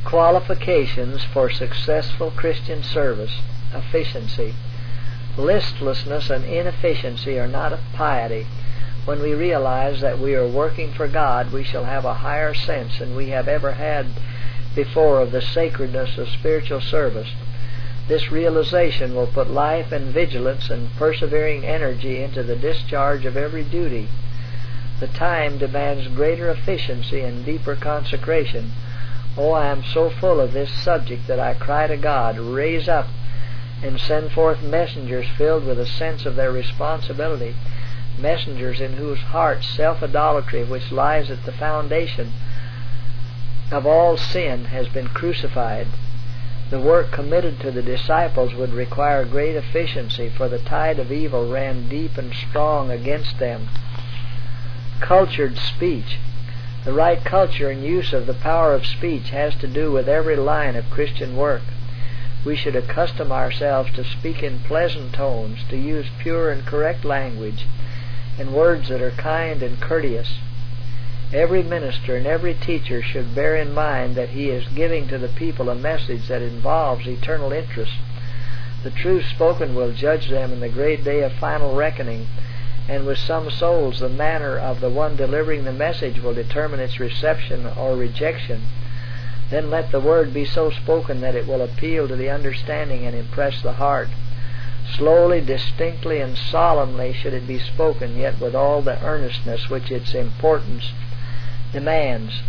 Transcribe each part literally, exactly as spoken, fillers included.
Qualifications for successful Christian service. Efficiency. Listlessness and inefficiency are not of piety. When we realize that we are working for God, we shall have a higher sense than we have ever had before of the sacredness of spiritual service. This realization will put life and vigilance and persevering energy into the discharge of every duty. The time demands greater efficiency and deeper consecration. Oh, I am so full of this subject that I cry to God, raise up and send forth messengers filled with a sense of their responsibility, messengers in whose hearts self-idolatry, which lies at the foundation of all sin, has been crucified. The work committed to the disciples would require great efficiency, for the tide of evil ran deep and strong against them. Cultured speech. The right culture and use of the power of speech has to do with every line of Christian work. We should accustom ourselves to speak in pleasant tones, to use pure and correct language, and words that are kind and courteous. Every minister and every teacher should bear in mind that he is giving to the people a message that involves eternal interest. The truth spoken will judge them in the great day of final reckoning, and with some souls the manner of the one delivering the message will determine its reception or rejection. Then let the word be so spoken that it will appeal to the understanding and impress the heart. Slowly, distinctly, and solemnly should it be spoken, yet with all the earnestness which its importance demands.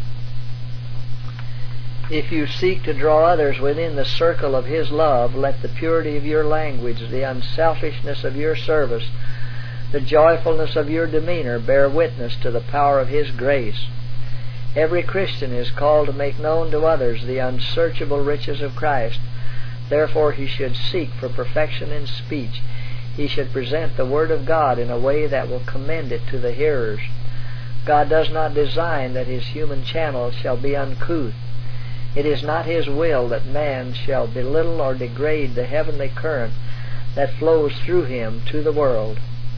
If you seek to draw others within the circle of His love, let the purity of your language, the unselfishness of your service, the joyfulness of your demeanor bear witness to the power of His grace. Every Christian is called to make known to others the unsearchable riches of Christ. Therefore he should seek for perfection in speech. He should present the Word of God in a way that will commend it to the hearers. God does not design that His human channel shall be uncouth. It is not His will that man shall belittle or degrade the heavenly current that flows through him to the world.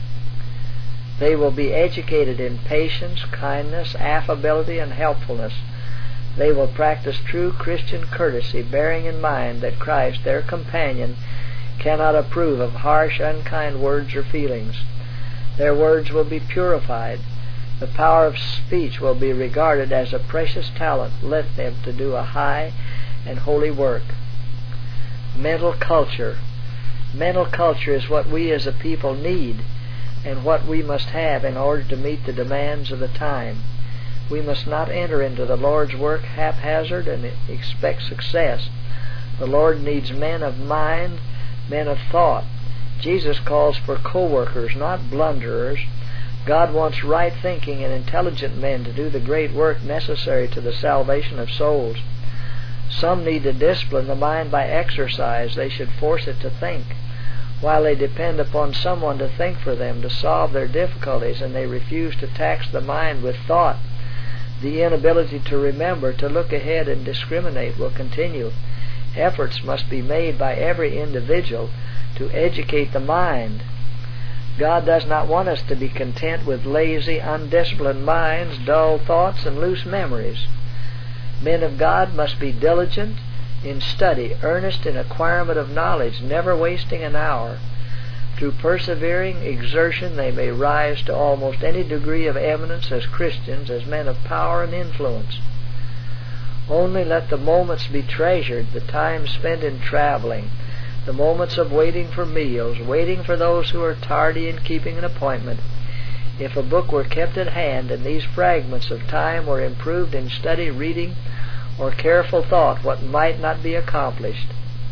They will be educated in patience, kindness, affability, and helpfulness. They will practice true Christian courtesy, bearing in mind that Christ, their companion, cannot approve of harsh, unkind words or feelings. Their words will be purified. The power of speech will be regarded as a precious talent lent them to do a high and holy work. Mental culture. Mental culture is what we as a people need, and what we must have in order to meet the demands of the time. We must not enter into the Lord's work haphazard and expect success. The Lord needs men of mind, men of thought. Jesus calls for co-workers, not blunderers. God wants right thinking and intelligent men to do the great work necessary to the salvation of souls. Some need to discipline the mind by exercise. They should force it to think. While they depend upon someone to think for them, to solve their difficulties, and they refuse to tax the mind with thought, the inability to remember, to look ahead and discriminate will continue. Efforts must be made by every individual to educate the mind. God does not want us to be content with lazy, undisciplined minds, dull thoughts, and loose memories. Men of God must be diligent in study, earnest in acquirement of knowledge, never wasting an hour. Through persevering exertion they may rise to almost any degree of eminence as Christians, as men of power and influence. Only let the moments be treasured, the time spent in traveling, the moments of waiting for meals, waiting for those who are tardy in keeping an appointment. If a book were kept at hand, and these fragments of time were improved in study, reading, or careful thought, what might not be accomplished?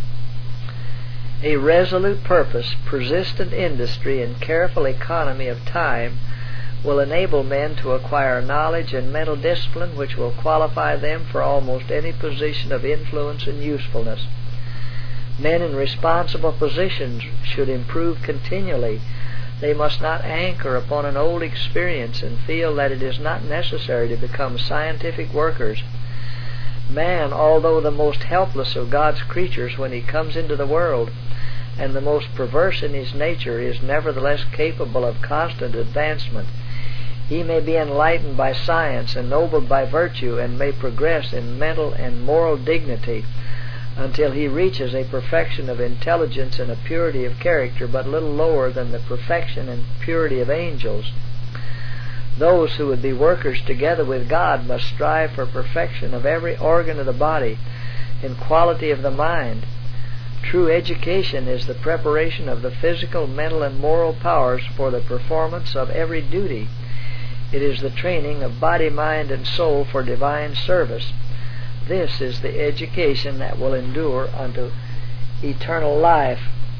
A resolute purpose, persistent industry, and careful economy of time will enable men to acquire knowledge and mental discipline which will qualify them for almost any position of influence and usefulness. Men in responsible positions should improve continually. They must not anchor upon an old experience and feel that it is not necessary to become scientific workers. Man, although the most helpless of God's creatures when he comes into the world, and the most perverse in his nature, is nevertheless capable of constant advancement. he may be enlightened by science, ennobled by virtue, and may progress in mental and moral dignity until he reaches a perfection of intelligence and a purity of character but little lower than the perfection and purity of angels. Those who would be workers together with God must strive for perfection of every organ of the body and quality of the mind. True education is the preparation of the physical, mental, and moral powers for the performance of every duty. It is the training of body, mind, and soul for divine service. This is the education that will endure unto eternal life.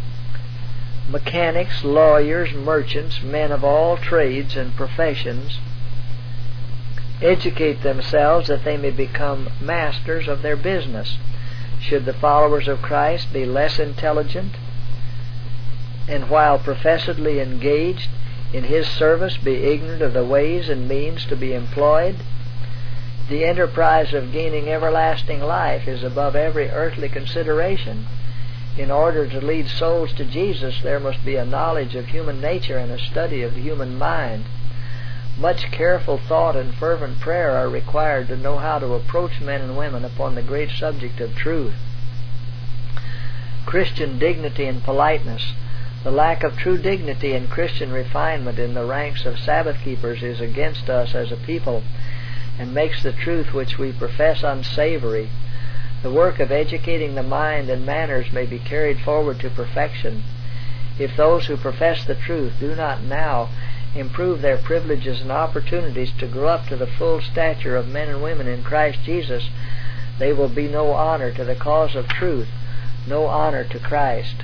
Mechanics, lawyers, merchants, men of all trades and professions educate themselves that they may become masters of their business. Should the followers of Christ be less intelligent, and while professedly engaged in His service be ignorant of the ways and means to be employed? The enterprise of gaining everlasting life is above every earthly consideration. In order to lead souls to Jesus, there must be a knowledge of human nature and a study of the human mind. Much careful thought and fervent prayer are required to know how to approach men and women upon the great subject of truth. Christian dignity and politeness. The lack of true dignity and Christian refinement in the ranks of Sabbath keepers is against us as a people, and makes the truth which we profess unsavory. The work of educating the mind and manners may be carried forward to perfection. If those who profess the truth do not now improve their privileges and opportunities to grow up to the full stature of men and women in Christ Jesus, they will be no honor to the cause of truth, no honor to Christ.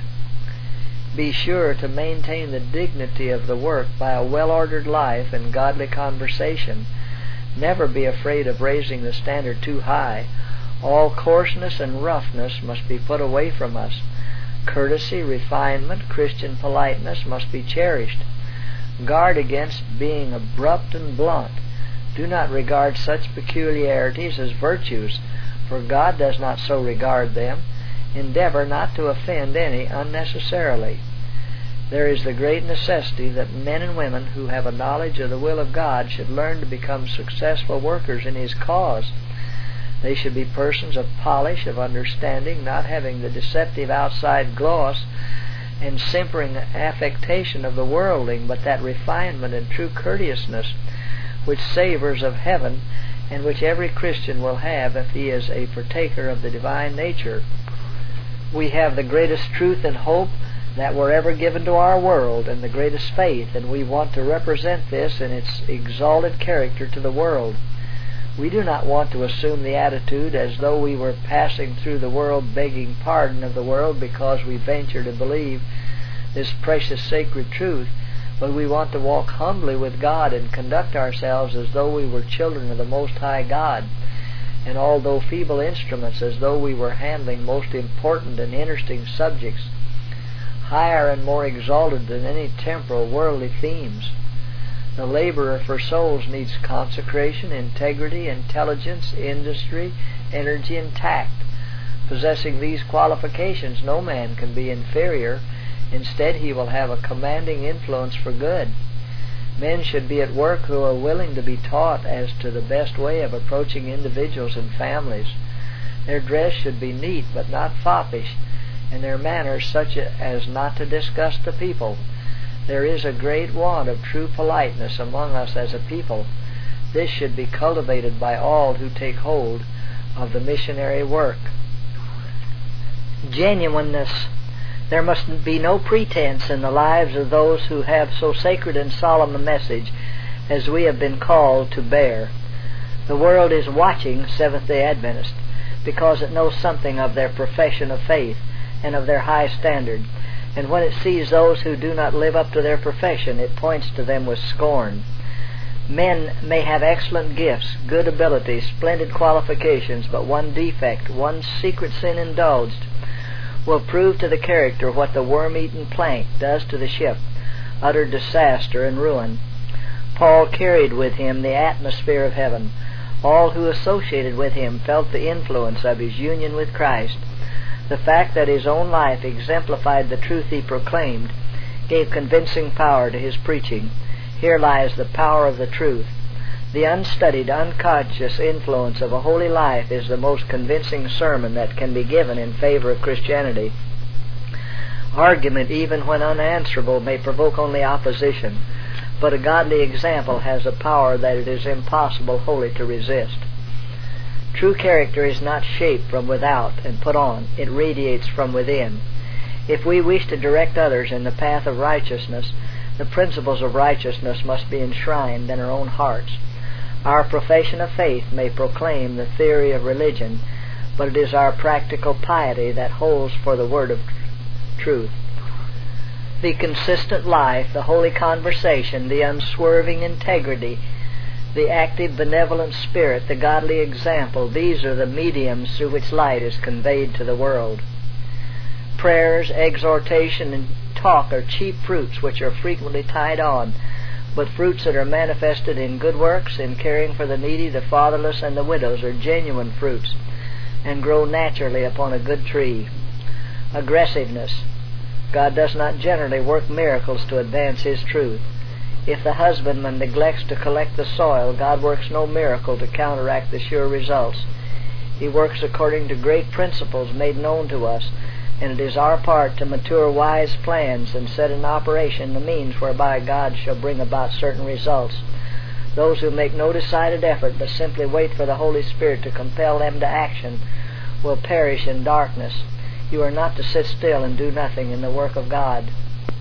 Be sure to maintain the dignity of the work by a well-ordered life and godly conversation. Never be afraid of raising the standard too high. All coarseness and roughness must be put away from us. Courtesy, refinement, Christian politeness must be cherished. Guard against being abrupt and blunt. Do not regard such peculiarities as virtues, for God does not so regard them. Endeavor not to offend any unnecessarily. There is the great necessity that men and women who have a knowledge of the will of God should learn to become successful workers in His cause. They should be persons of polish, of understanding, not having the deceptive outside gloss and simpering affectation of the worldling, but that refinement and true courteousness which savors of heaven, and which every Christian will have if he is a partaker of the divine nature. We have the greatest truth and hope that were ever given to our world, and the greatest faith, and we want to represent this in its exalted character to the world. We do not want to assume the attitude as though we were passing through the world begging pardon of the world because we venture to believe this precious sacred truth, but we want to walk humbly with God and conduct ourselves as though we were children of the Most High God, and although feeble instruments, as though we were handling most important and interesting subjects, higher and more exalted than any temporal worldly themes. The laborer for souls needs consecration, integrity, intelligence, industry, energy, and tact. Possessing these qualifications, no man can be inferior. Instead, he will have a commanding influence for good. Men should be at work who are willing to be taught as to the best way of approaching individuals and families. Their dress should be neat but not foppish, and their manners such as not to disgust the people. There is a great want of true politeness among us as a people. This should be cultivated by all who take hold of the missionary work. Genuineness. There must be no pretense in the lives of those who have so sacred and solemn a message as we have been called to bear. The world is watching Seventh-day Adventists because it knows something of their profession of faith and of their high standard, and when it sees those who do not live up to their profession, it points to them with scorn. Men may have excellent gifts, good abilities, splendid qualifications, but one defect, one secret sin indulged, will prove to the character what the worm-eaten plank does to the ship, utter disaster and ruin. Paul carried with him the atmosphere of heaven. All who associated with him felt the influence of his union with Christ. The fact that his own life exemplified the truth he proclaimed gave convincing power to his preaching. Here lies the power of the truth. The unstudied, unconscious influence of a holy life is the most convincing sermon that can be given in favor of Christianity. Argument, even when unanswerable, may provoke only opposition, but a godly example has a power that it is impossible wholly to resist. True character is not shaped from without and put on. It radiates from within. If we wish to direct others in the path of righteousness, the principles of righteousness must be enshrined in our own hearts. Our profession of faith may proclaim the theory of religion, but it is our practical piety that holds for the word of truth. The consistent life, the holy conversation, the unswerving integrity, the active benevolent spirit, the godly example, these are the mediums through which light is conveyed to the world. Prayers, exhortation, and talk are cheap fruits which are frequently tied on, but fruits that are manifested in good works, in caring for the needy, the fatherless, and the widows are genuine fruits and grow naturally upon a good tree. Aggressiveness. God does not generally work miracles to advance His truth. If the husbandman neglects to collect the soil, God works no miracle to counteract the sure results. He works according to great principles made known to us, and it is our part to mature wise plans and set in operation the means whereby God shall bring about certain results. Those who make no decided effort but simply wait for the Holy Spirit to compel them to action will perish in darkness. You are not to sit still and do nothing in the work of God.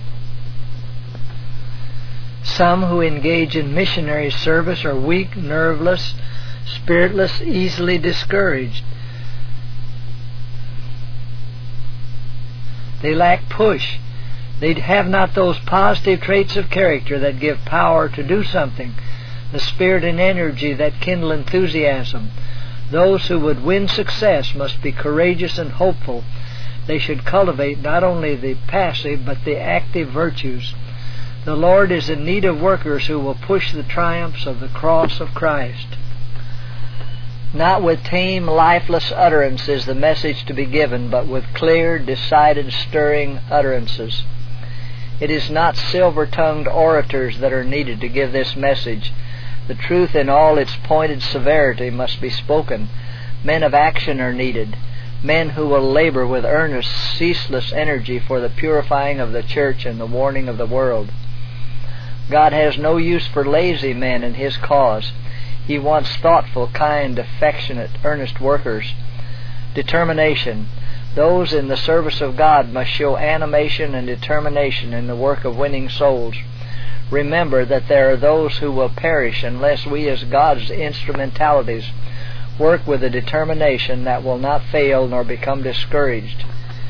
Some who engage in missionary service are weak, nerveless, spiritless, easily discouraged. They lack push. They have not those positive traits of character that give power to do something, the spirit and energy that kindle enthusiasm. Those who would win success must be courageous and hopeful. They should cultivate not only the passive but the active virtues. The Lord is in need of workers who will push the triumphs of the cross of Christ. Not with tame, lifeless utterance is the message to be given, but with clear, decided, stirring utterances. It is not silver-tongued orators that are needed to give this message. The truth in all its pointed severity must be spoken. Men of action are needed, men who will labor with earnest, ceaseless energy for the purifying of the church and the warning of the world. God has no use for lazy men in His cause. He wants thoughtful, kind, affectionate, earnest workers. Determination. Those in the service of God must show animation and determination in the work of winning souls. Remember that there are those who will perish unless we as God's instrumentalities work with a determination that will not fail nor become discouraged.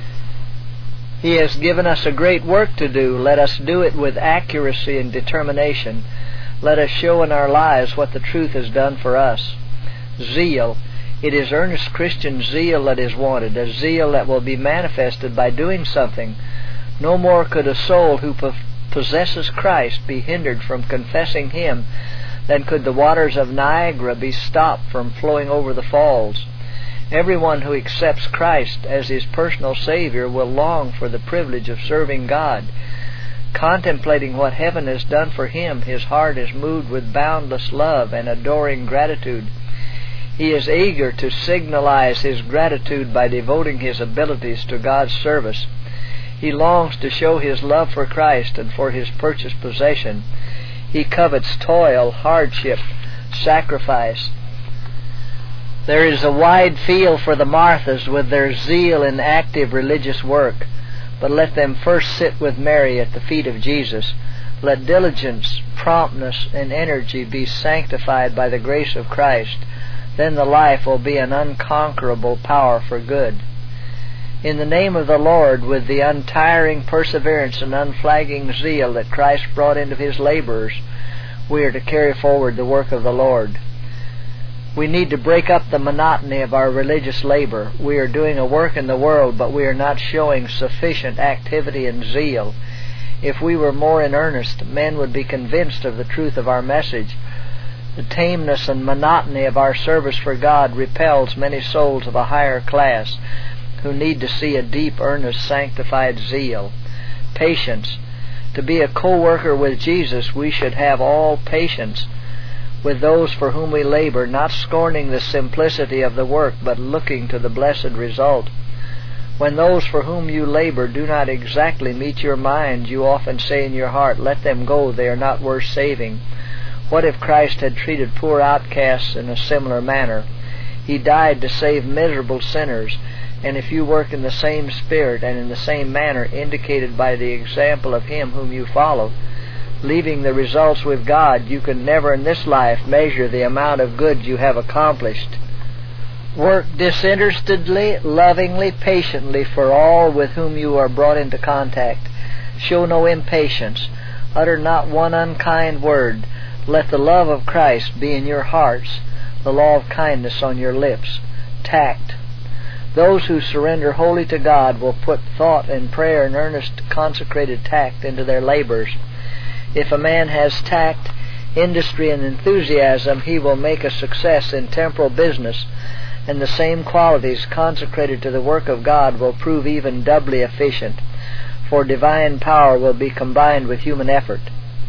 He has given us a great work to do. Let us do it with accuracy and determination. Let us show in our lives what the truth has done for us. Zeal. It is earnest Christian zeal that is wanted, a zeal that will be manifested by doing something. No more could a soul who possesses Christ be hindered from confessing Him than could the waters of Niagara be stopped from flowing over the falls. Everyone who accepts Christ as his personal Savior will long for the privilege of serving God. Contemplating what heaven has done for him, his heart is moved with boundless love and adoring gratitude. He is eager to signalize his gratitude by devoting his abilities to God's service. He longs to show his love for Christ and for his purchased possession. He covets toil, hardship, sacrifice. There is a wide field for the Marthas with their zeal in active religious work, but let them first sit with Mary at the feet of Jesus. Let diligence, promptness, and energy be sanctified by the grace of Christ. Then the life will be an unconquerable power for good. In the name of the Lord, with the untiring perseverance and unflagging zeal that Christ brought into His laborers, we are to carry forward the work of the Lord. We need to break up the monotony of our religious labor. We are doing a work in the world, but we are not showing sufficient activity and zeal. If we were more in earnest, men would be convinced of the truth of our message. The tameness and monotony of our service for God repels many souls of a higher class who need to see a deep, earnest, sanctified zeal. Patience. To be a co-worker with Jesus, we should have all patience with those for whom we labor, not scorning the simplicity of the work, but looking to the blessed result. When those for whom you labor do not exactly meet your mind, you often say in your heart, "Let them go, they are not worth saving." What if Christ had treated poor outcasts in a similar manner? He died to save miserable sinners, and if you work in the same spirit and in the same manner indicated by the example of Him whom you follow, leaving the results with God, you can never in this life measure the amount of good you have accomplished. Work disinterestedly, lovingly, patiently for all with whom you are brought into contact. Show no impatience. Utter not one unkind word. Let the love of Christ be in your hearts, the law of kindness on your lips. Tact. Those who surrender wholly to God will put thought and prayer and earnest, consecrated tact into their labors. If a man has tact, industry, and enthusiasm, he will make a success in temporal business, and the same qualities consecrated to the work of God will prove even doubly efficient, for divine power will be combined with human effort.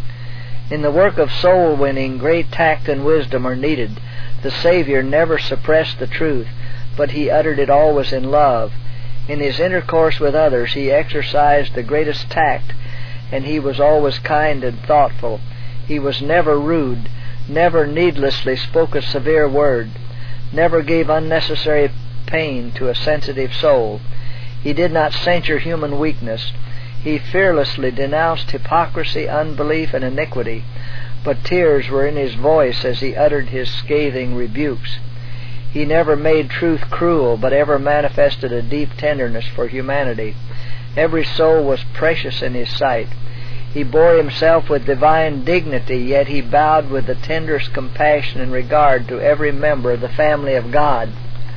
In the work of soul winning, great tact and wisdom are needed. The Savior never suppressed the truth, but He uttered it always in love. In His intercourse with others, He exercised the greatest tact, and He was always kind and thoughtful. He was never rude, never needlessly spoke a severe word, never gave unnecessary pain to a sensitive soul. He did not censure human weakness. He fearlessly denounced hypocrisy, unbelief, and iniquity, but tears were in His voice as He uttered His scathing rebukes. He never made truth cruel, but ever manifested a deep tenderness for humanity. Every soul was precious in His sight. He bore Himself with divine dignity, yet He bowed with the tenderest compassion and regard to every member of the family of God.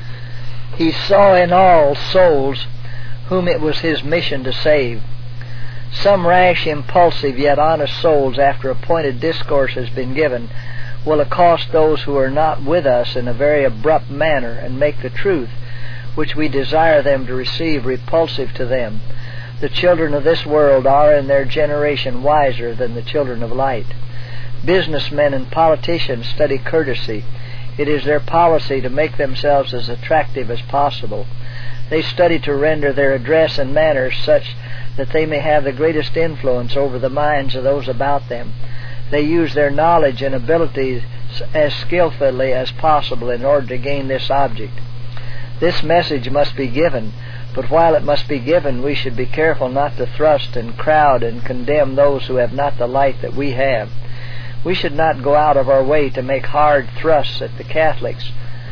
He saw in all souls whom it was His mission to save. Some rash, impulsive, yet honest souls, after a pointed discourse has been given, will accost those who are not with us in a very abrupt manner, and make the truth, which we desire them to receive, repulsive to them. The children of this world are in their generation wiser than the children of light. Businessmen and politicians study courtesy. It is their policy to make themselves as attractive as possible. They study to render their address and manners such that they may have the greatest influence over the minds of those about them. They use their knowledge and abilities as skillfully as possible in order to gain this object. This message must be given, but while it must be given, we should be careful not to thrust and crowd and condemn those who have not the light that we have. We should not go out of our way to make hard thrusts at the Catholics.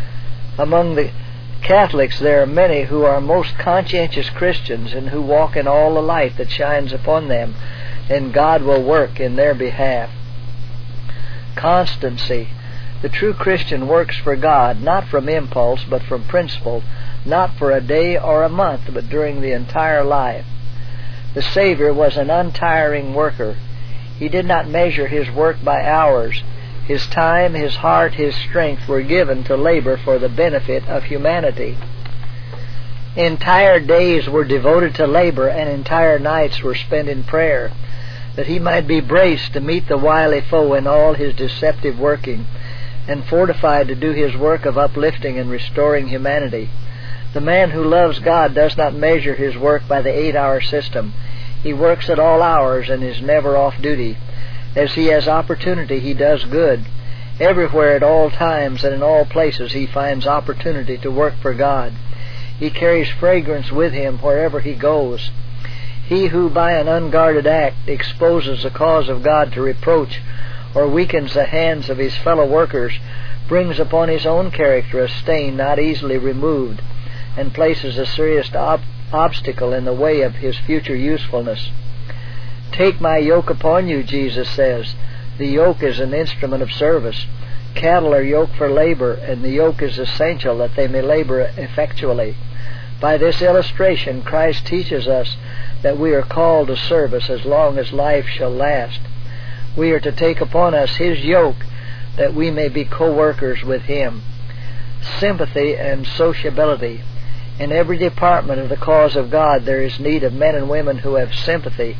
Among the Catholics there are many who are most conscientious Christians and who walk in all the light that shines upon them, and God will work in their behalf. Constancy. The true Christian works for God, not from impulse, but from principle, not for a day or a month, but during the entire life. The Savior was an untiring worker. He did not measure His work by hours. His time, His heart, His strength were given to labor for the benefit of humanity. Entire days were devoted to labor, and entire nights were spent in prayer, that He might be braced to meet the wily foe in all his deceptive working, and fortified to do His work of uplifting and restoring humanity. The man who loves God does not measure his work by the eight-hour system. He works at all hours and is never off duty. As he has opportunity, he does good. Everywhere, at all times, and in all places, he finds opportunity to work for God. He carries fragrance with him wherever he goes. He who by an unguarded act exposes the cause of God to reproach, or weakens the hands of his fellow workers, brings upon his own character a stain not easily removed, and places a serious ob- obstacle in the way of his future usefulness. Take my yoke upon you, Jesus says. The yoke is an instrument of service. Cattle are yoked for labor, and the yoke is essential that they may labor effectually. By this illustration, Christ teaches us that we are called to service as long as life shall last. We are to take upon us His yoke, that we may be co-workers with Him. Sympathy and sociability. In every department of the cause of God there is need of men and women who have sympathy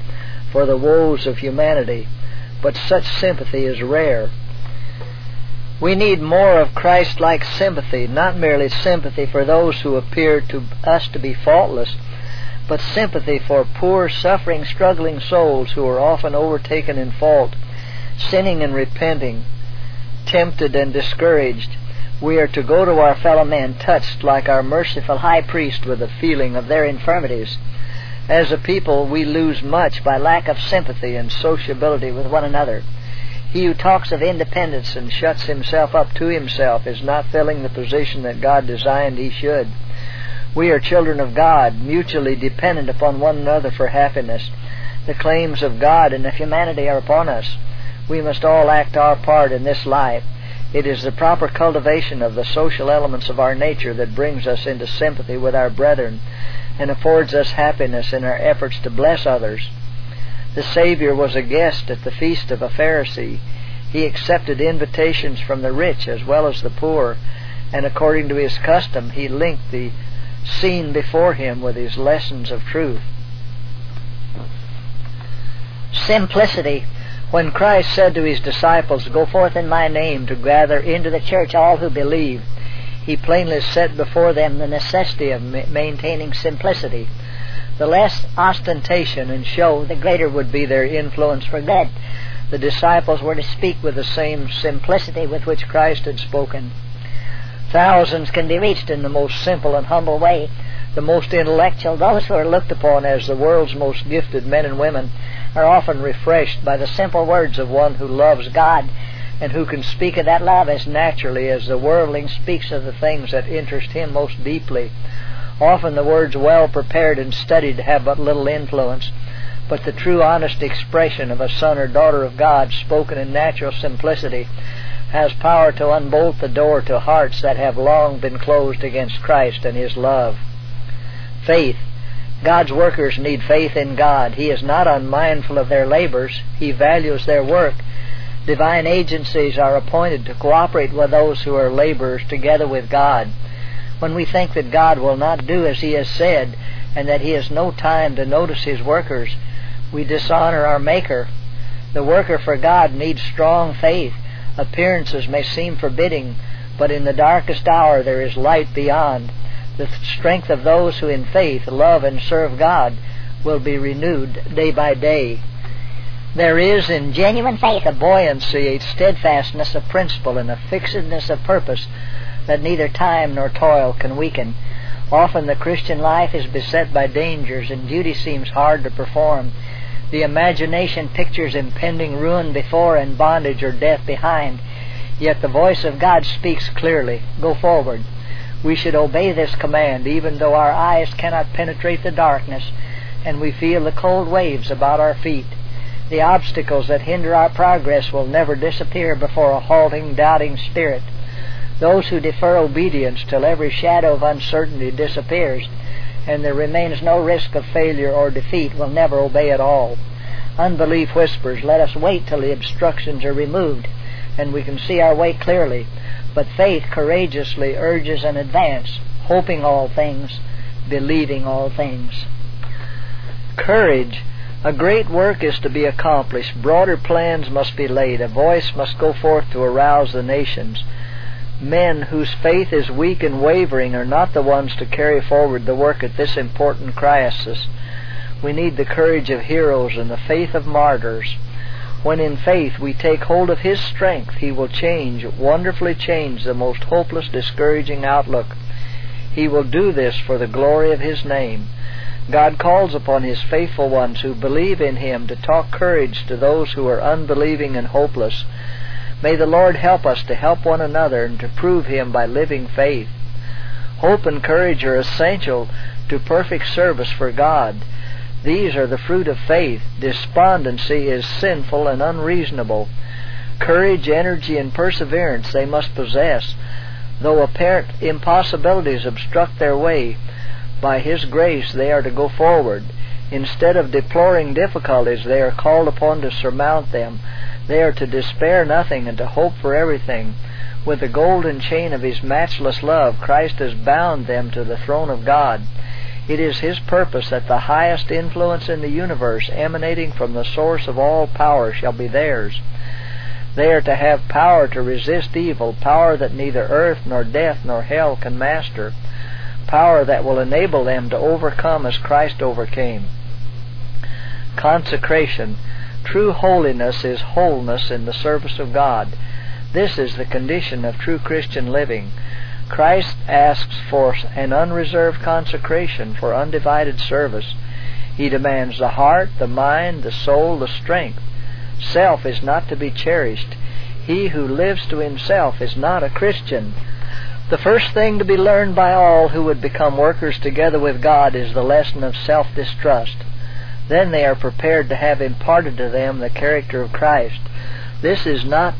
for the woes of humanity, but such sympathy is rare. We need more of Christ-like sympathy, not merely sympathy for those who appear to us to be faultless, but sympathy for poor, suffering, struggling souls who are often overtaken in fault, sinning and repenting, tempted and discouraged. We are to go to our fellow men touched like our merciful high priest with a feeling of their infirmities. As a people, we lose much by lack of sympathy and sociability with one another. He who talks of independence and shuts himself up to himself is not filling the position that God designed he should. We are children of God, mutually dependent upon one another for happiness. The claims of God and of humanity are upon us. We must all act our part in this life. It is the proper cultivation of the social elements of our nature that brings us into sympathy with our brethren and affords us happiness in our efforts to bless others. The Savior was a guest at the feast of a Pharisee. He accepted invitations from the rich as well as the poor, and according to his custom, he linked the scene before him with his lessons of truth. Simplicity. When Christ said to his disciples, "Go forth in my name to gather into the church all who believe," he plainly set before them the necessity of ma- maintaining simplicity. The less ostentation and show, the greater would be their influence for good. The disciples were to speak with the same simplicity with which Christ had spoken. Thousands can be reached in the most simple and humble way. The most intellectual, those who are looked upon as the world's most gifted men and women, are often refreshed by the simple words of one who loves God and who can speak of that love as naturally as the worldling speaks of the things that interest him most deeply. Often the words well prepared and studied have but little influence, but the true honest expression of a son or daughter of God spoken in natural simplicity has power to unbolt the door to hearts that have long been closed against Christ and his love. Faith. God's workers need faith in God. He is not unmindful of their labors. He values their work. Divine agencies are appointed to cooperate with those who are laborers together with God. When we think that God will not do as he has said, and that he has no time to notice his workers, we dishonor our Maker. The worker for God needs strong faith. Appearances may seem forbidding, but in the darkest hour there is light beyond. The strength of those who in faith love and serve God will be renewed day by day. There is in genuine faith a buoyancy, a steadfastness of principle, and a fixedness of purpose that neither time nor toil can weaken. Often the Christian life is beset by dangers, and duty seems hard to perform. The imagination pictures impending ruin before and bondage or death behind. Yet the voice of God speaks clearly, "Go forward." We should obey this command, even though our eyes cannot penetrate the darkness and we feel the cold waves about our feet. The obstacles that hinder our progress will never disappear before a halting, doubting spirit. Those who defer obedience till every shadow of uncertainty disappears and there remains no risk of failure or defeat will never obey at all. Unbelief whispers, "Let us wait till the obstructions are removed and we can see our way clearly." But faith courageously urges an advance, hoping all things, believing all things. Courage. A great work is to be accomplished. Broader plans must be laid. A voice must go forth to arouse the nations. Men whose faith is weak and wavering are not the ones to carry forward the work at this important crisis. We need the courage of heroes and the faith of martyrs. When in faith we take hold of his strength, he will change, wonderfully change the most hopeless, discouraging outlook. He will do this for the glory of his name. God calls upon his faithful ones who believe in him to talk courage to those who are unbelieving and hopeless. May the Lord help us to help one another and to prove him by living faith. Hope and courage are essential to perfect service for God. These are the fruit of faith. Despondency is sinful and unreasonable. Courage, energy, and perseverance they must possess. Though apparent impossibilities obstruct their way, by his grace they are to go forward. Instead of deploring difficulties, they are called upon to surmount them. They are to despair nothing and to hope for everything. With the golden chain of his matchless love, Christ has bound them to the throne of God. It is His purpose that the highest influence in the universe, emanating from the source of all power, shall be theirs. They are to have power to resist evil, power that neither earth nor death nor hell can master, power that will enable them to overcome as Christ overcame. Consecration. True holiness is wholeness in the service of God. This is the condition of true Christian living. Christ asks for an unreserved consecration for undivided service. He demands the heart, the mind, the soul, the strength. Self is not to be cherished. He who lives to himself is not a Christian. The first thing to be learned by all who would become workers together with God is the lesson of self-distrust. Then they are prepared to have imparted to them the character of Christ. This is not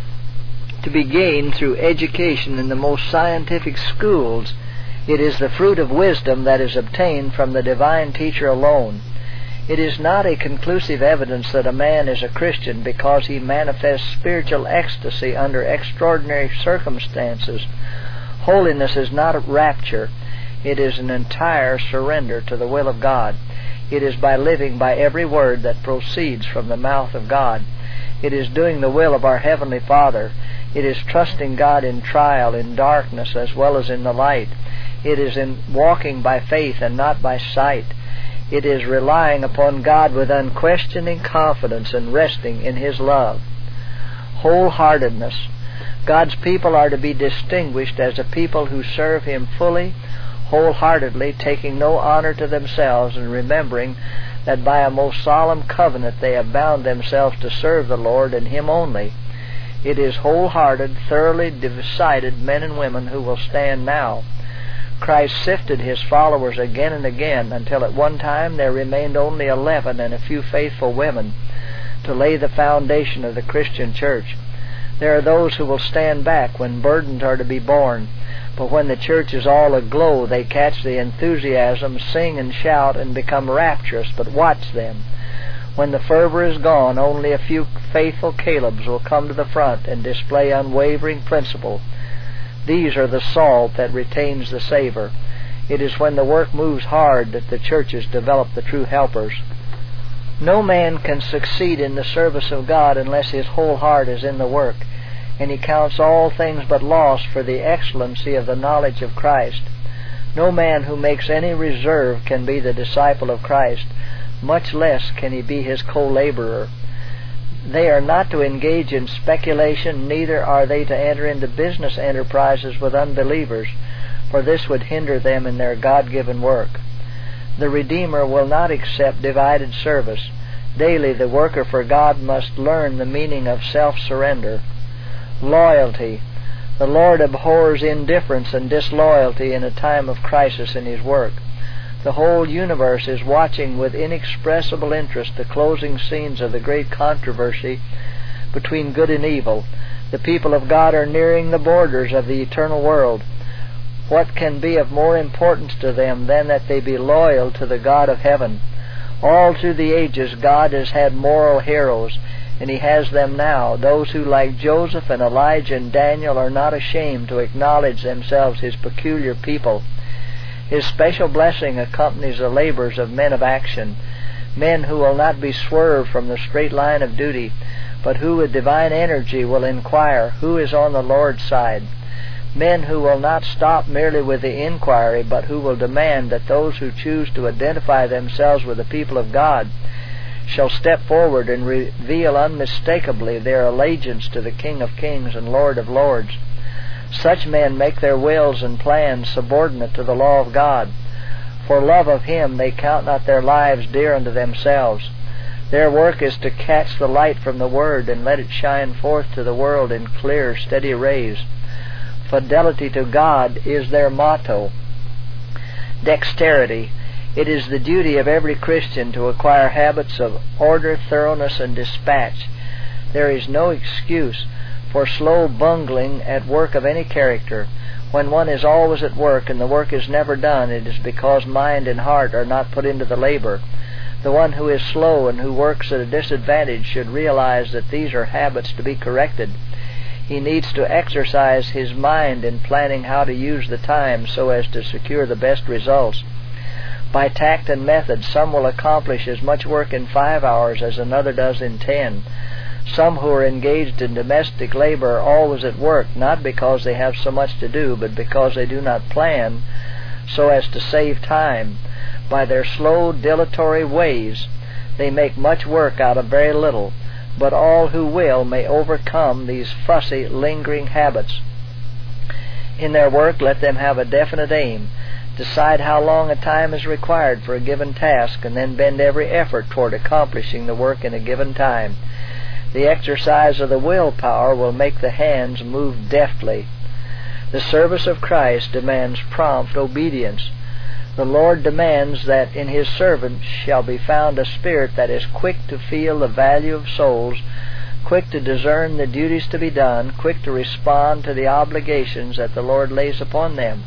to be gained through education in the most scientific schools. It is the fruit of wisdom that is obtained from the divine teacher alone. It is not a conclusive evidence that a man is a Christian because he manifests spiritual ecstasy under extraordinary circumstances. Holiness is not rapture. It is an entire surrender to the will of God. It is by living by every word that proceeds from the mouth of God. It is doing the will of our Heavenly Father. It is trusting God in trial, in darkness, as well as in the light. It is in walking by faith and not by sight. It is relying upon God with unquestioning confidence and resting in His love. Wholeheartedness. God's people are to be distinguished as a people who serve Him fully, wholeheartedly, taking no honor to themselves, and remembering that by a most solemn covenant they have bound themselves to serve the Lord and Him only. It is wholehearted, thoroughly decided men and women who will stand now. Christ sifted His followers again and again until at one time there remained only eleven and a few faithful women to lay the foundation of the Christian church. There are those who will stand back when burdens are to be borne, but when the church is all aglow, they catch the enthusiasm, sing and shout, and become rapturous. But watch them. When the fervor is gone, only a few faithful Calebs will come to the front and display unwavering principle. These are the salt that retains the savor. It is when the work moves hard that the churches develop the true helpers. No man can succeed in the service of God unless his whole heart is in the work, and he counts all things but loss for the excellency of the knowledge of Christ. No man who makes any reserve can be the disciple of Christ, much less can he be His co-laborer. They are not to engage in speculation, neither are they to enter into business enterprises with unbelievers, for this would hinder them in their God-given work. The Redeemer will not accept divided service. Daily the worker for God must learn the meaning of self-surrender. Loyalty. The Lord abhors indifference and disloyalty in a time of crisis in His work. The whole universe is watching with inexpressible interest the closing scenes of the great controversy between good and evil. The people of God are nearing the borders of the eternal world. What can be of more importance to them than that they be loyal to the God of heaven? All through the ages God has had moral heroes, and He has them now, those who, like Joseph and Elijah and Daniel, are not ashamed to acknowledge themselves His peculiar people. His special blessing accompanies the labors of men of action, men who will not be swerved from the straight line of duty, but who with divine energy will inquire who is on the Lord's side. Men who will not stop merely with the inquiry, but who will demand that those who choose to identify themselves with the people of God shall step forward and reveal unmistakably their allegiance to the King of Kings and Lord of Lords. Such men make their wills and plans subordinate to the law of God. For love of Him they count not their lives dear unto themselves. Their work is to catch the light from the Word and let it shine forth to the world in clear, steady rays. Fidelity to God is their motto. Dexterity. It is the duty of every Christian to acquire habits of order, thoroughness, and dispatch. There is no excuse for slow bungling at work of any character. When one is always at work and the work is never done, it is because mind and heart are not put into the labor. The one who is slow and who works at a disadvantage should realize that these are habits to be corrected. He needs to exercise his mind in planning how to use the time so as to secure the best results. By tact and method, some will accomplish as much work in five hours as another does in ten. Some who are engaged in domestic labor are always at work, not because they have so much to do, but because they do not plan so as to save time. By their slow, dilatory ways, they make much work out of very little, but all who will may overcome these fussy, lingering habits. In their work, let them have a definite aim. Decide how long a time is required for a given task, and then bend every effort toward accomplishing the work in a given time. The exercise of the willpower will make the hands move deftly. The service of Christ demands prompt obedience. The Lord demands that in His servant shall be found a spirit that is quick to feel the value of souls, quick to discern the duties to be done, quick to respond to the obligations that the Lord lays upon them.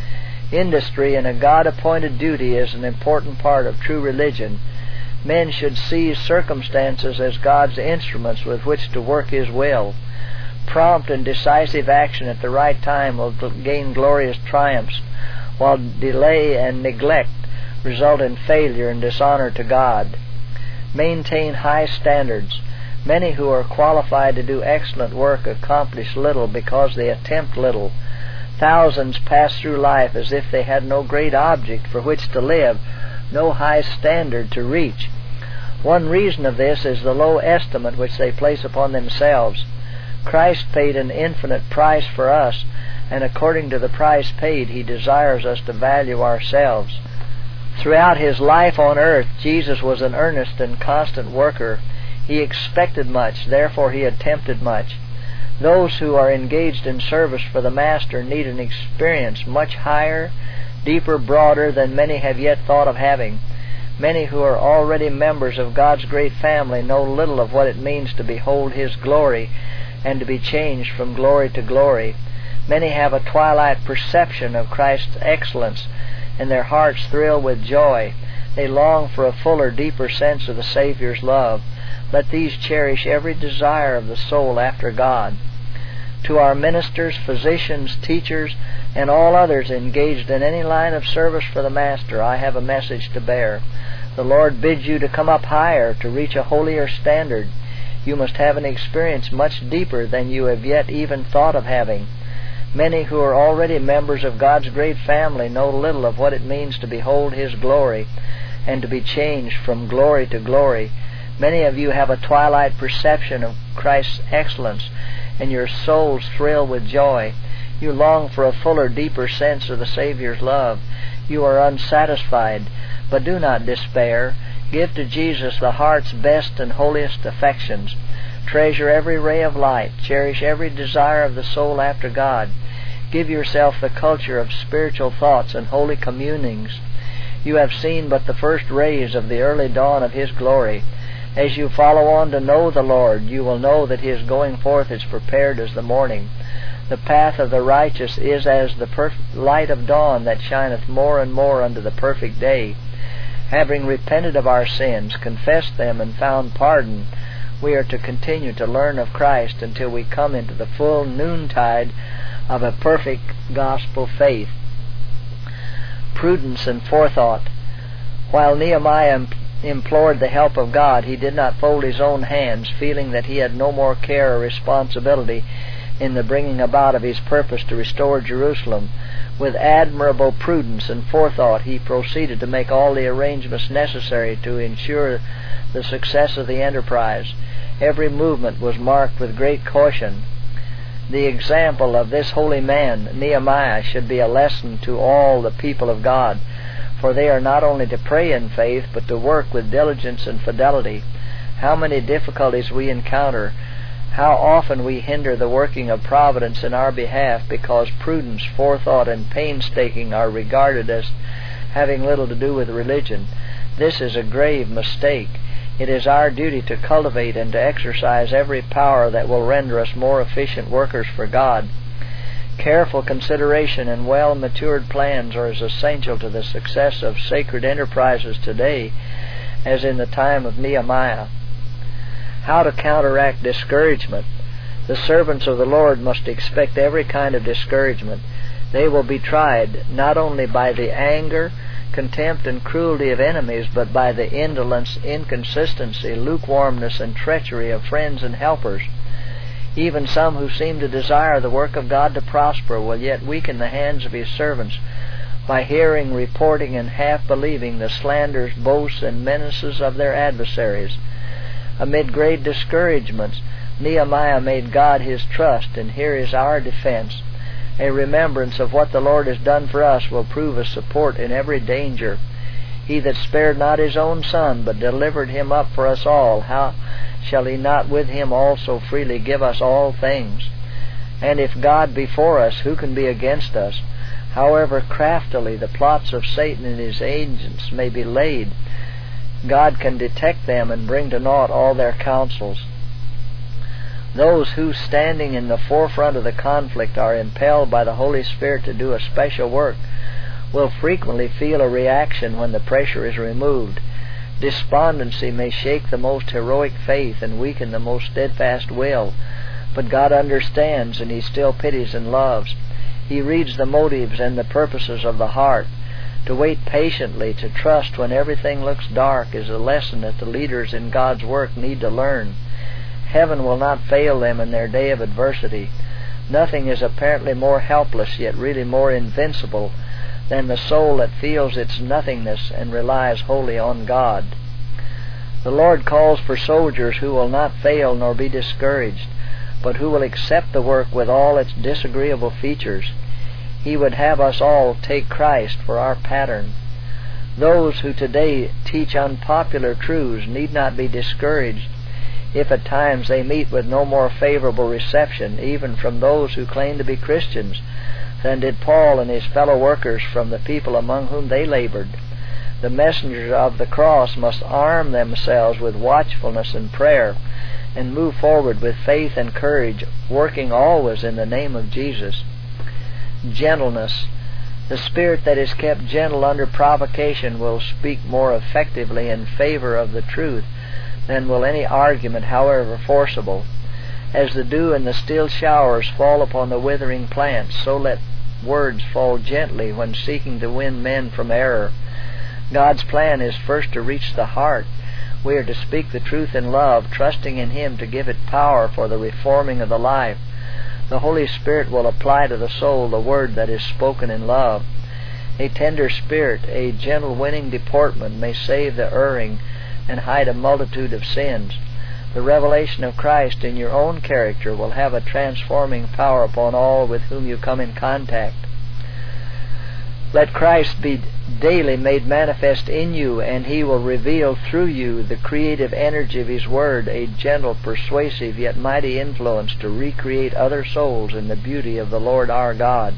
Industry in a God-appointed duty is an important part of true religion. Men should seize circumstances as God's instruments with which to work His will. Prompt and decisive action at the right time will gain glorious triumphs, while delay and neglect result in failure and dishonor to God. Maintain high standards. Many who are qualified to do excellent work accomplish little because they attempt little. Thousands pass through life as if they had no great object for which to live, no high standard to reach. One reason of this is the low estimate which they place upon themselves. Christ paid an infinite price for us, and according to the price paid, He desires us to value ourselves. Throughout His life on earth, Jesus was an earnest and constant worker. He expected much, therefore He attempted much. Those who are engaged in service for the Master need an experience much higher, deeper, broader than many have yet thought of having. Many who are already members of God's great family know little of what it means to behold His glory and to be changed from glory to glory. Many have a twilight perception of Christ's excellence, and their hearts thrill with joy. They long for a fuller, deeper sense of the Savior's love. Let these cherish every desire of the soul after God. To our ministers, physicians, teachers, and all others engaged in any line of service for the Master, I have a message to bear. The Lord bids you to come up higher, to reach a holier standard. You must have an experience much deeper than you have yet even thought of having. Many who are already members of God's great family know little of what it means to behold His glory and to be changed from glory to glory. Many of you have a twilight perception of Christ's excellence, and your souls thrill with joy. You long for a fuller, deeper sense of the Savior's love. You are unsatisfied, but do not despair. Give to Jesus the heart's best and holiest affections. Treasure every ray of light. Cherish every desire of the soul after God. Give yourself the culture of spiritual thoughts and holy communings. You have seen but the first rays of the early dawn of His glory. As you follow on to know the Lord, you will know that His going forth is prepared as the morning. The path of the righteous is as the perf- light of dawn that shineth more and more unto the perfect day. Having repented of our sins, confessed them, and found pardon, we are to continue to learn of Christ until we come into the full noontide of a perfect gospel faith. Prudence and forethought. While Nehemiah implored the help of God, he did not fold his own hands, feeling that he had no more care or responsibility in the bringing about of his purpose to restore Jerusalem. With admirable prudence and forethought, he proceeded to make all the arrangements necessary to ensure the success of the enterprise. Every movement was marked with great caution. The example of this holy man, Nehemiah, should be a lesson to all the people of God, for they are not only to pray in faith, but to work with diligence and fidelity. How many difficulties we encounter! How often we hinder the working of providence in our behalf because prudence, forethought, and painstaking are regarded as having little to do with religion. This is a grave mistake. It is our duty to cultivate and to exercise every power that will render us more efficient workers for God. Careful consideration and well-matured plans are as essential to the success of sacred enterprises today as in the time of Nehemiah. How to counteract discouragement. The servants of the Lord must expect every kind of discouragement. They will be tried not only by the anger, contempt and cruelty of enemies, but by the indolence, inconsistency, lukewarmness, and treachery of friends and helpers. Even some who seem to desire the work of God to prosper will yet weaken the hands of His servants by hearing, reporting, and half believing the slanders, boasts, and menaces of their adversaries. Amid great discouragements, Nehemiah made God his trust, and here is our defense. A remembrance of what the Lord has done for us will prove a support in every danger. He that spared not his own Son, but delivered him up for us all, how shall He not with him also freely give us all things? And if God be for us, who can be against us? However craftily the plots of Satan and his agents may be laid, God can detect them and bring to naught all their counsels. Those who, standing in the forefront of the conflict, are impelled by the Holy Spirit to do a special work, will frequently feel a reaction when the pressure is removed. Despondency may shake the most heroic faith and weaken the most steadfast will, but God understands, and He still pities and loves. He reads the motives and the purposes of the heart. To wait patiently, to trust when everything looks dark, is a lesson that the leaders in God's work need to learn. Heaven will not fail them in their day of adversity. Nothing is apparently more helpless, yet really more invincible, than the soul that feels its nothingness and relies wholly on God. The Lord calls for soldiers who will not fail nor be discouraged, but who will accept the work with all its disagreeable features. He would have us all take Christ for our pattern. Those who today teach unpopular truths need not be discouraged if at times they meet with no more favorable reception, even from those who claim to be Christians, than did Paul and his fellow workers from the people among whom they labored. The messengers of the cross must arm themselves with watchfulness and prayer, and move forward with faith and courage, working always in the name of Jesus. Gentleness. The spirit that is kept gentle under provocation will speak more effectively in favor of the truth than will any argument, however forcible. As the dew and the still showers fall upon the withering plants, so let words fall gently when seeking to win men from error. God's plan is first to reach the heart. We are to speak the truth in love, trusting in Him to give it power for the reforming of the life. The Holy Spirit will apply to the soul the word that is spoken in love. A tender spirit, a gentle winning deportment may save the erring and hide a multitude of sins. The revelation of Christ in your own character will have a transforming power upon all with whom you come in contact. Let Christ be daily made manifest in you, and He will reveal through you the creative energy of His Word, a gentle, persuasive, yet mighty influence to recreate other souls in the beauty of the Lord our God.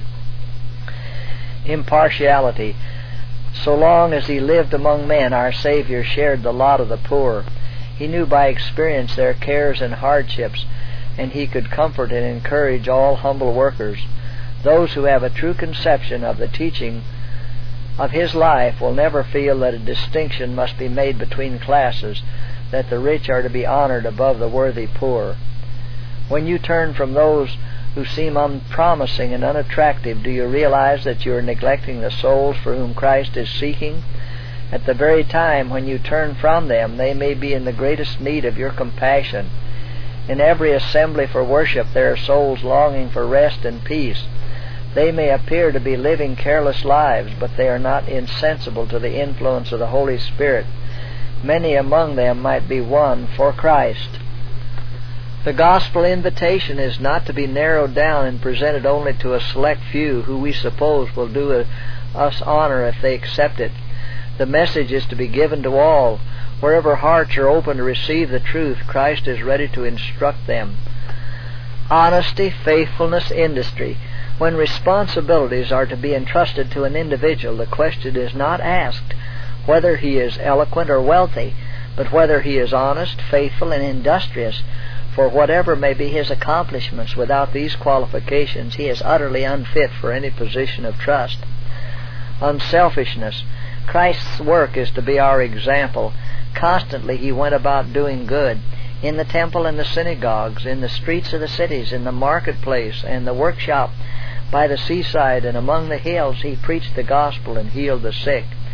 Impartiality. So long as He lived among men, our Savior shared the lot of the poor. He knew by experience their cares and hardships, and He could comfort and encourage all humble workers. Those who have a true conception of the teaching of His life will never feel that a distinction must be made between classes, that the rich are to be honored above the worthy poor. When you turn from those who seem unpromising and unattractive, do you realize that you are neglecting the souls for whom Christ is seeking? At the very time when you turn from them, they may be in the greatest need of your compassion. In every assembly for worship there are souls longing for rest and peace. They may appear to be living careless lives, but they are not insensible to the influence of the Holy Spirit. Many among them might be won for Christ. The gospel invitation is not to be narrowed down and presented only to a select few who we suppose will do us honor if they accept it. The message is to be given to all. Wherever hearts are open to receive the truth, Christ is ready to instruct them. Honesty, faithfulness, industry. When responsibilities are to be entrusted to an individual, the question is not asked whether he is eloquent or wealthy, but whether he is honest, faithful, and industrious. For whatever may be his accomplishments, without these qualifications he is utterly unfit for any position of trust. Unselfishness. Christ's work is to be our example. Constantly He went about doing good. In the temple and the synagogues, in the streets of the cities, in the marketplace and the workshop, by the seaside and among the hills, He preached the gospel and healed the sick.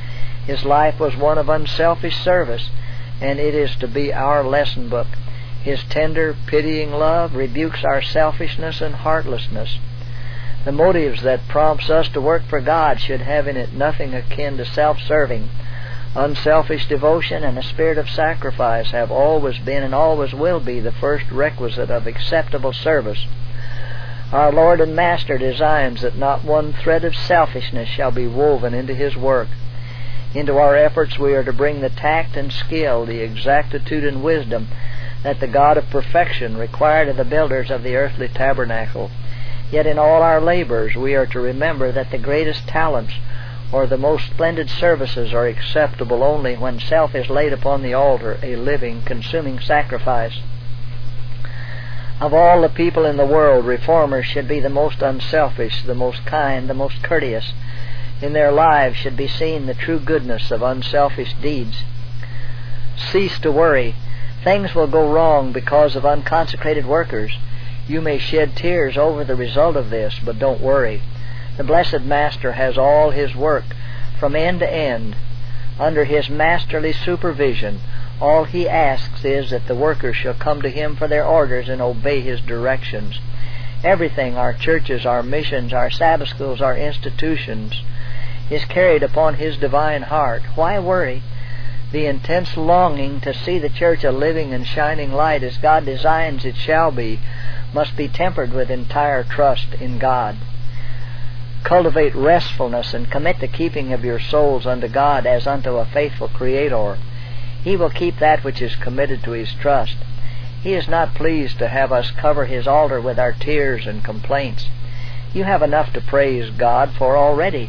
His life was one of unselfish service, and it is to be our lesson book. His tender, pitying love rebukes our selfishness and heartlessness. The motives that prompts us to work for God should have in it nothing akin to self-serving. Unselfish devotion and a spirit of sacrifice have always been and always will be the first requisite of acceptable service. Our Lord and Master designs that not one thread of selfishness shall be woven into His work. Into our efforts we are to bring the tact and skill, the exactitude and wisdom that the God of perfection required of the builders of the earthly tabernacle. Yet in all our labors we are to remember that the greatest talents or the most splendid services are acceptable only when self is laid upon the altar, a living, consuming sacrifice. Of all the people in the world, reformers should be the most unselfish, the most kind, the most courteous. In their lives should be seen the true goodness of unselfish deeds. Cease to worry. Things will go wrong because of unconsecrated workers. You may shed tears over the result of this, but don't worry. The blessed Master has all His work from end to end under His masterly supervision. All He asks is that the workers shall come to Him for their orders and obey His directions. Everything, our churches, our missions, our Sabbath schools, our institutions, is carried upon His divine heart. Why worry? The intense longing to see the church a living and shining light as God designs it shall be must be tempered with entire trust in God. Cultivate restfulness and commit the keeping of your souls unto God as unto a faithful Creator. He will keep that which is committed to His trust. He is not pleased to have us cover His altar with our tears and complaints. You have enough to praise God for already,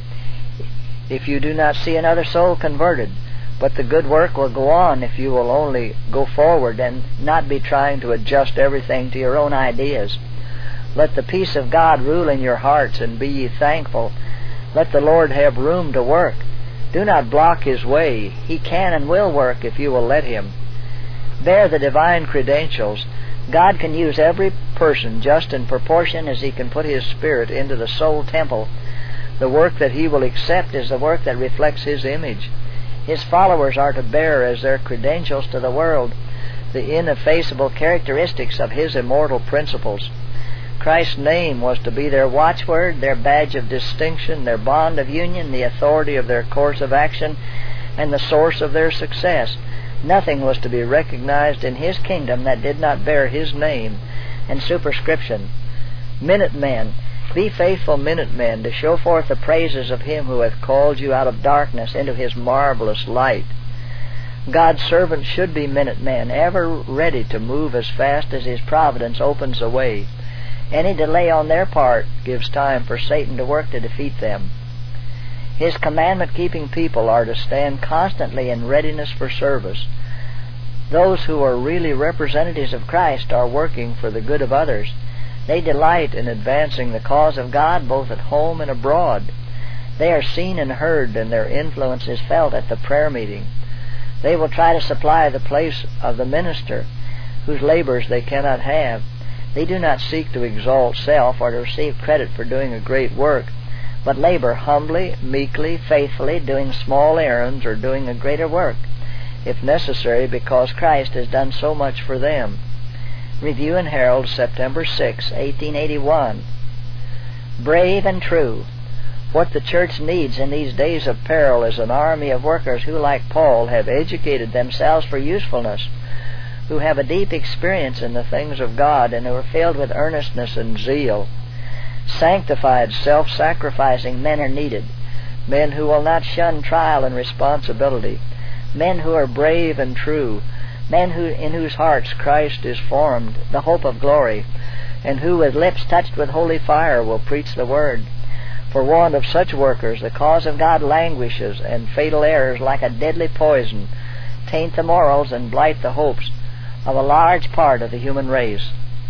if you do not see another soul converted. But the good work will go on if you will only go forward and not be trying to adjust everything to your own ideas. Let the peace of God rule in your hearts, and be ye thankful. Let the Lord have room to work. Do not block His way. He can and will work if you will let Him. Bear the divine credentials. God can use every person just in proportion as He can put His Spirit into the soul temple. The work that He will accept is the work that reflects His image. His followers are to bear as their credentials to the world the ineffaceable characteristics of His immortal principles. Christ's name was to be their watchword, their badge of distinction, their bond of union, the authority of their course of action, and the source of their success. Nothing was to be recognized in His kingdom that did not bear His name and superscription. Minutemen, be faithful minutemen, to show forth the praises of Him who hath called you out of darkness into His marvelous light. God's servants should be minutemen, ever ready to move as fast as His providence opens the way. Any delay on their part gives time for Satan to work to defeat them. His commandment-keeping people are to stand constantly in readiness for service. Those who are really representatives of Christ are working for the good of others. They delight in advancing the cause of God both at home and abroad. They are seen and heard, and their influence is felt at the prayer meeting. They will try to supply the place of the minister, whose labors they cannot have. They do not seek to exalt self or to receive credit for doing a great work, but labor humbly, meekly, faithfully, doing small errands or doing a greater work, if necessary, because Christ has done so much for them. Review and Herald, September sixth, eighteen eighty-one. Brave and true. What the church needs in these days of peril is an army of workers who, like Paul, have educated themselves for usefulness, who have a deep experience in the things of God, and who are filled with earnestness and zeal. Sanctified, self-sacrificing men are needed, men who will not shun trial and responsibility, men who are brave and true, men who, in whose hearts Christ is formed, the hope of glory, and who with lips touched with holy fire will preach the word. For want of such workers, the cause of God languishes, and fatal errors, like a deadly poison, taint the morals and blight the hopes of a large part of the human race.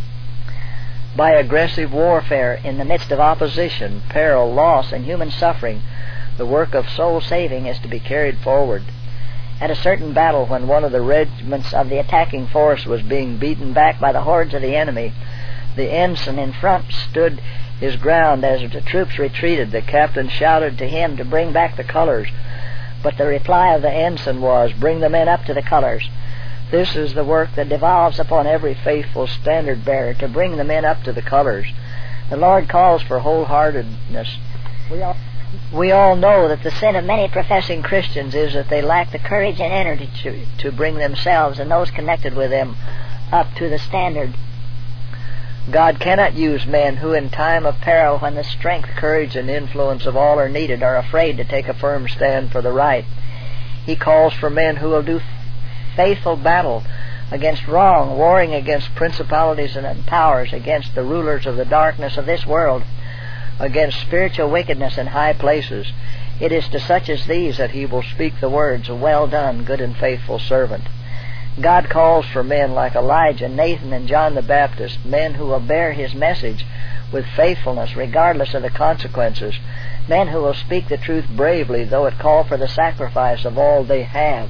By aggressive warfare in the midst of opposition, peril, loss, and human suffering, the work of soul-saving is to be carried forward. At a certain battle, when one of the regiments of the attacking force was being beaten back by the hordes of the enemy, the ensign in front stood his ground as the troops retreated. The captain shouted to him to bring back the colors, But the reply of the ensign was, "Bring the men up to the colors." This is the work that devolves upon every faithful standard bearer, to bring the men up to the colors. The Lord calls for wholeheartedness. We all, we all know that the sin of many professing Christians is that they lack the courage and energy to, to bring themselves and those connected with them up to the standard. God cannot use men who in time of peril, when the strength, courage, and influence of all are needed, are afraid to take a firm stand for the right. He calls for men who will do faithful battle against wrong, warring against principalities and powers, against the rulers of the darkness of this world, against spiritual wickedness in high places. It is to such as these that he will speak the words, "Well done, good and faithful servant." God calls for men like Elijah, Nathan, and John the Baptist, men who will bear his message with faithfulness regardless of the consequences, men who will speak the truth bravely, though it call for the sacrifice of all they have.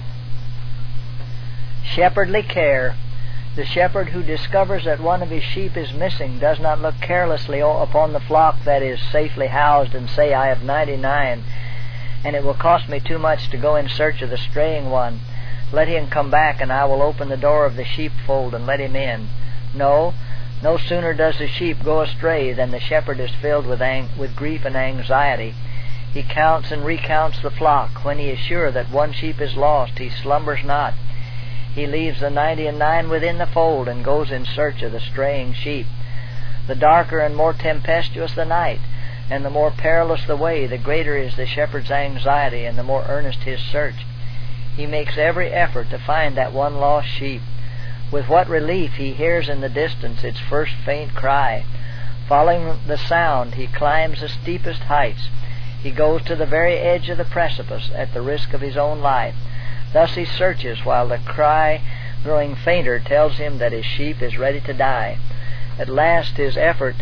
Shepherdly care. The shepherd who discovers that one of his sheep is missing does not look carelessly upon the flock that is safely housed and say, "I have ninety-nine, and it will cost me too much to go in search of the straying one. Let him come back, and I will open the door of the sheepfold and let him in." No, no sooner does the sheep go astray than the shepherd is filled with ang- with grief and anxiety. He counts and recounts the flock. When he is sure that one sheep is lost, he slumbers not. He leaves the ninety and nine within the fold and goes in search of the straying sheep. The darker and more tempestuous the night, and the more perilous the way, the greater is the shepherd's anxiety and the more earnest his search. He makes every effort to find that one lost sheep. With what relief he hears in the distance its first faint cry. Following the sound, he climbs the steepest heights. He goes to the very edge of the precipice at the risk of his own life. Thus he searches while the cry, growing fainter, tells him that his sheep is ready to die. At last his effort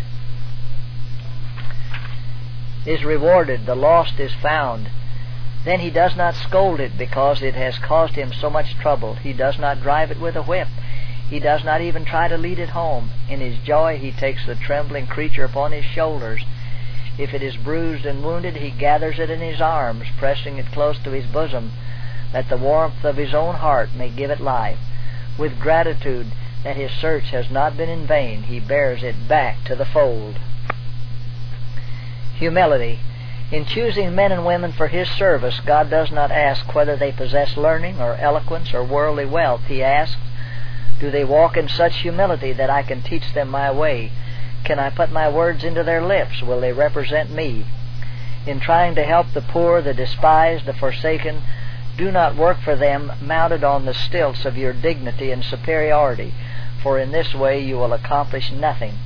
is rewarded. The lost is found. Then he does not scold it because it has caused him so much trouble. He does not drive it with a whip. He does not even try to lead it home. In his joy he takes the trembling creature upon his shoulders. If it is bruised and wounded, he gathers it in his arms, pressing it close to his bosom, that the warmth of his own heart may give it life. With gratitude that his search has not been in vain, he bears it back to the fold. Humility. In choosing men and women for his service, God does not ask whether they possess learning or eloquence or worldly wealth. He asks, do they walk in such humility that I can teach them my way? Can I put my words into their lips? Will they represent me? In trying to help the poor, the despised, the forsaken, do not work for them mounted on the stilts of your dignity and superiority, for in this way you will accomplish nothing.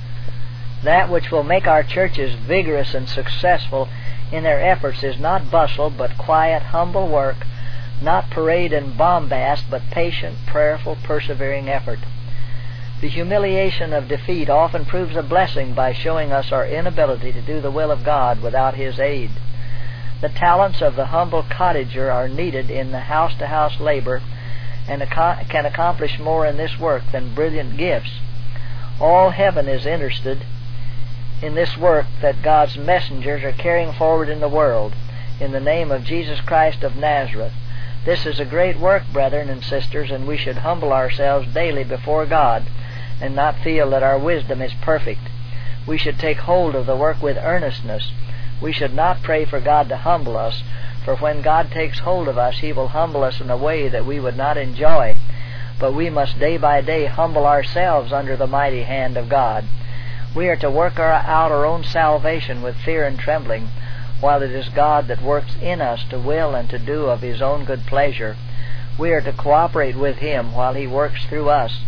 That which will make our churches vigorous and successful in their efforts is not bustle, but quiet, humble work, not parade and bombast, but patient, prayerful, persevering effort. The humiliation of defeat often proves a blessing by showing us our inability to do the will of God without His aid. The talents of the humble cottager are needed in the house-to-house labor and can accomplish more in this work than brilliant gifts. All heaven is interested in this work that God's messengers are carrying forward in the world, in the name of Jesus Christ of Nazareth. This is a great work, brethren and sisters, and we should humble ourselves daily before God and not feel that our wisdom is perfect. We should take hold of the work with earnestness. We should not pray for God to humble us, for when God takes hold of us, He will humble us in a way that we would not enjoy. But we must day by day humble ourselves under the mighty hand of God. We are to work our, out our own salvation with fear and trembling, while it is God that works in us to will and to do of His own good pleasure. We are to cooperate with Him while He works through us.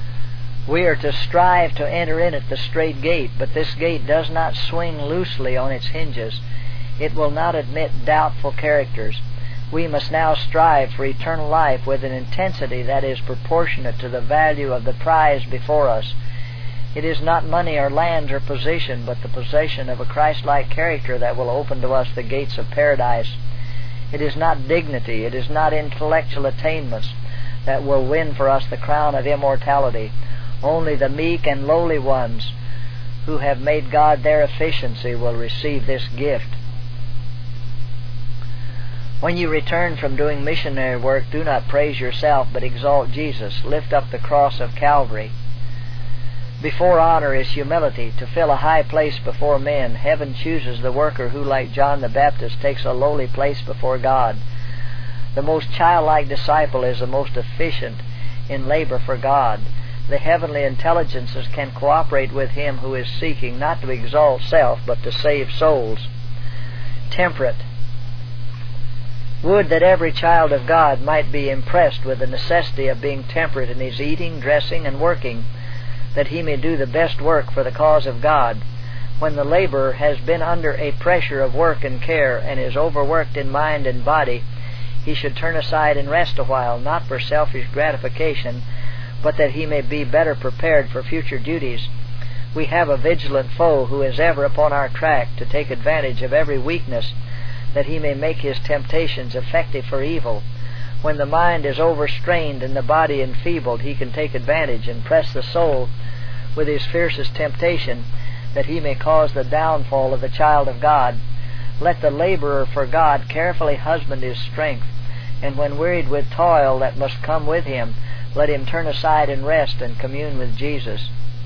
We are to strive to enter in at the strait gate, but this gate does not swing loosely on its hinges. It will not admit doubtful characters. We must now strive for eternal life with an intensity that is proportionate to the value of the prize before us. It is not money or lands or position, but the possession of a Christ-like character that will open to us the gates of paradise. It is not dignity, it is not intellectual attainments that will win for us the crown of immortality. Only the meek and lowly ones who have made God their efficiency will receive this gift. When you return from doing missionary work, do not praise yourself, but exalt Jesus. Lift up the cross of Calvary. Before honor is humility, to fill a high place before men. Heaven chooses the worker who, like John the Baptist, takes a lowly place before God. The most childlike disciple is the most efficient in labor for God. The heavenly intelligences can cooperate with him who is seeking not to exalt self, but to save souls. Temperate. Would that every child of God might be impressed with the necessity of being temperate in his eating, dressing, and working, that he may do the best work for the cause of God. When the laborer has been under a pressure of work and care, and is overworked in mind and body, he should turn aside and rest a while, not for selfish gratification, but that he may be better prepared for future duties. We have a vigilant foe who is ever upon our track to take advantage of every weakness, that he may make his temptations effective for evil. When the mind is overstrained and the body enfeebled, he can take advantage and press the soul with his fiercest temptation, that he may cause the downfall of the child of God. Let the laborer for God carefully husband his strength, and when wearied with toil that must come with him, let him turn aside and rest and commune with Jesus.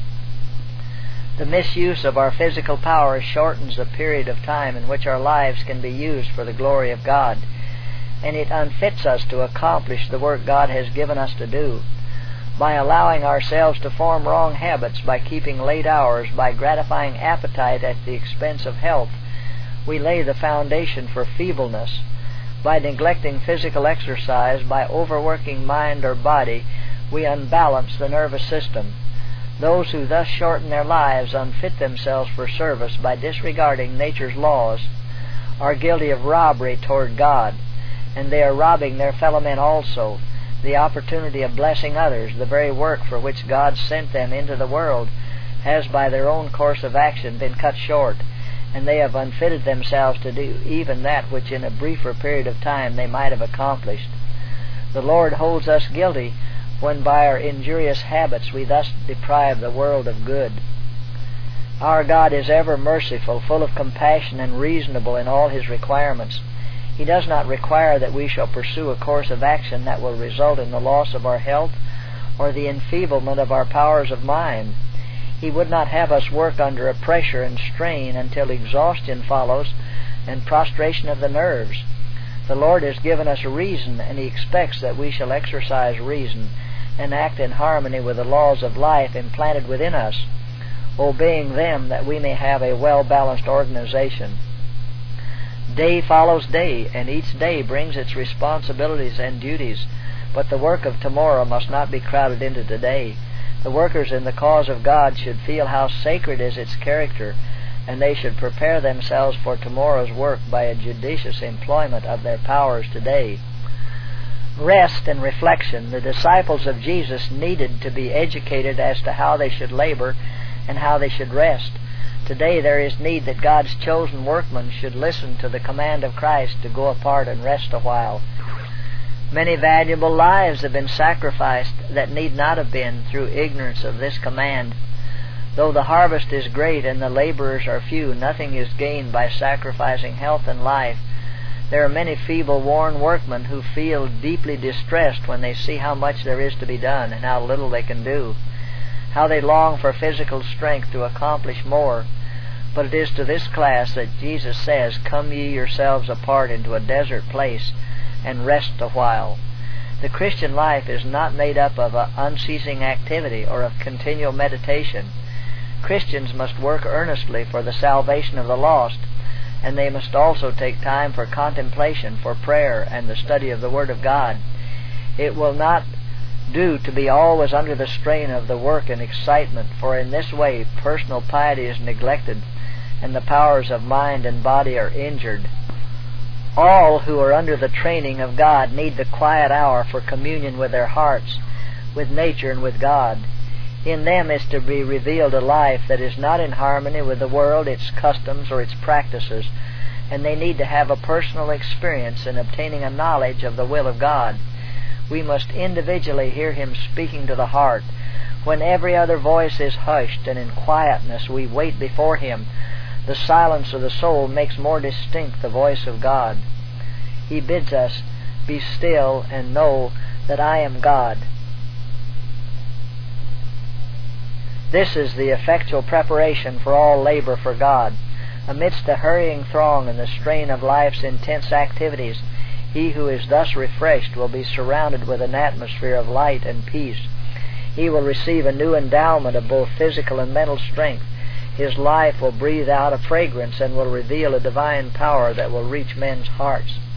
The misuse of our physical powers shortens the period of time in which our lives can be used for the glory of God, and it unfits us to accomplish the work God has given us to do. By allowing ourselves to form wrong habits, by keeping late hours, by gratifying appetite at the expense of health, we lay the foundation for feebleness. By neglecting physical exercise, by overworking mind or body, we unbalance the nervous system. Those who thus shorten their lives, unfit themselves for service by disregarding nature's laws, are guilty of robbery toward God, and they are robbing their fellow men also. The opportunity of blessing others, the very work for which God sent them into the world, has by their own course of action been cut short, and they have unfitted themselves to do even that which in a briefer period of time they might have accomplished. The Lord holds us guilty when by our injurious habits we thus deprive the world of good. Our God is ever merciful, full of compassion, and reasonable in all His requirements. He does not require that we shall pursue a course of action that will result in the loss of our health or the enfeeblement of our powers of mind. He would not have us work under a pressure and strain until exhaustion follows and prostration of the nerves. The Lord has given us reason, and He expects that we shall exercise reason and act in harmony with the laws of life implanted within us, obeying them that we may have a well-balanced organization. Day follows day, and each day brings its responsibilities and duties, but the work of tomorrow must not be crowded into today. The workers in the cause of God should feel how sacred is its character, and they should prepare themselves for tomorrow's work by a judicious employment of their powers today. Rest and reflection. The disciples of Jesus needed to be educated as to how they should labor and how they should rest. Today there is need that God's chosen workmen should listen to the command of Christ to go apart and rest a while. Many valuable lives have been sacrificed that need not have been through ignorance of this command. Though the harvest is great and the laborers are few, nothing is gained by sacrificing health and life. There are many feeble, worn workmen who feel deeply distressed when they see how much there is to be done and how little they can do, how they long for physical strength to accomplish more. But it is to this class that Jesus says, "Come ye yourselves apart into a desert place, and rest a while." The Christian life is not made up of a unceasing activity or of continual meditation. Christians must work earnestly for the salvation of the lost, and they must also take time for contemplation, for prayer, and the study of the Word of God. It will not do to be always under the strain of the work and excitement, for in this way personal piety is neglected, and the powers of mind and body are injured. All who are under the training of God need the quiet hour for communion with their hearts, with nature, and with God. In them is to be revealed a life that is not in harmony with the world, its customs, or its practices, and they need to have a personal experience in obtaining a knowledge of the will of God. We must individually hear Him speaking to the heart. When every other voice is hushed, and in quietness we wait before Him, the silence of the soul makes more distinct the voice of God. He bids us, "Be still and know that I am God." This is the effectual preparation for all labor for God. Amidst the hurrying throng and the strain of life's intense activities, he who is thus refreshed will be surrounded with an atmosphere of light and peace. He will receive a new endowment of both physical and mental strength. His life will breathe out a fragrance and will reveal a divine power that will reach men's hearts.